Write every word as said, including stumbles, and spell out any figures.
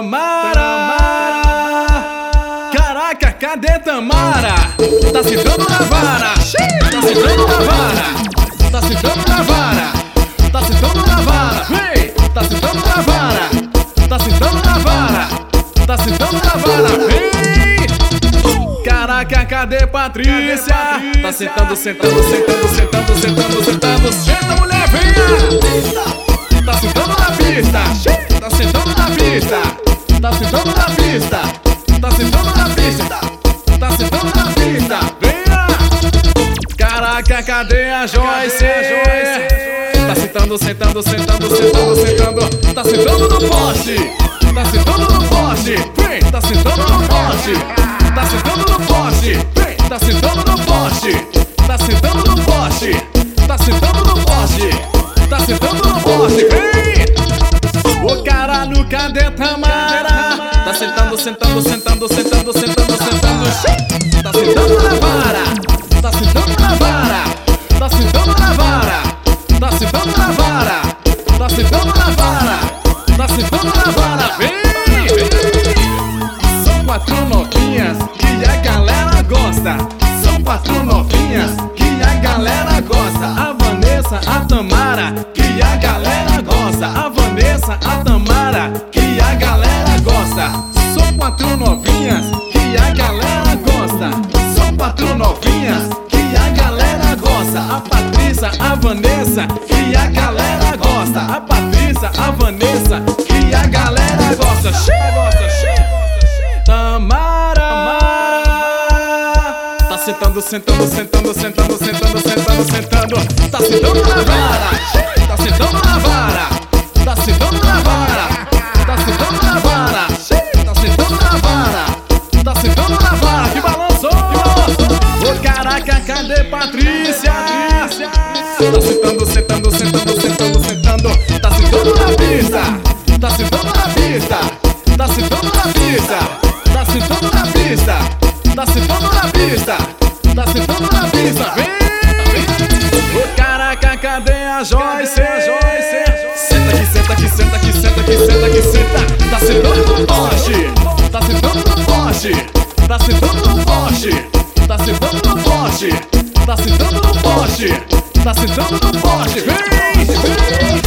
Tamara, caraca, cadê Tamara? Tá sentando na vara, tá sentando na vara, tá sentando na vara, tá sentando na vara, vem, tá sentando na vara, tá sentando na vara, tá sentando na vara, vem. Caraca, cadê Patrícia? Tá sentando, sentando, sentando, sentando, sentando, sentando, senta mulher, venha. Tá sentando na pista, tá sentando na pista, tá sentando na pista, tá sentando na pista, tá sentando na pista, venha! Caraca, cadê a Joyce? Tá sentando, sentando, sentando, sentando, sentando, tá sentando no poste, tá sentando no poste, vem! Tá sentando no poste, tá sentando no poste, vem! Tá sentando no poste, tá sentando no poste, tá sentando no poste, tá sentando no poste, vem! Ô caralho, cadê Tamara? Tá sentando, sentando, sentando, sentando, sentando, sentando. Tá sentando na vara, tá sentando na vara, tá sentando na vara, tá sentando na vara, tá sentando na vara, tá sentando na vara, vem, vem. São quatro novinhas que a galera gosta. São quatro novinhas que a galera gosta. A Vanessa, a Tamara, que a galera gosta. A Vanessa, a Tamara, que a galera gosta. São quatro novinhas que a galera gosta. São quatro novinhas que a galera gosta. A Patrícia, a Vanessa, que a galera gosta. A Patrícia, a Vanessa, que a galera gosta. Tamara, tá sentando, sentando, sentando, sentando, sentando, sentando, sentando. Tá sentando na vara, tá sentando na vara, tá sentando na vara, tá sentando na vara, tá sentando na vara, tá sentando na vara. Que balanço, que balanço. Ô caraca, cadê Patrícia? Tá sentando, sentando, sentando, sentando, sentando. Tá sentando na pista, tá sentando na pista, tá sentando na pista, tá sentando na pista, tá sentando na pista, tá sentando na pista, vem! Ô caraca, cadê a Joyce? Senta aqui, senta aqui, senta aqui, senta aqui, senta aqui, senta. Tá sentando no poste, tá sentando no poste, tá sentando no poste, tá sentando no poste, tá sentando no poste, tá sentando no poste, vem, vem!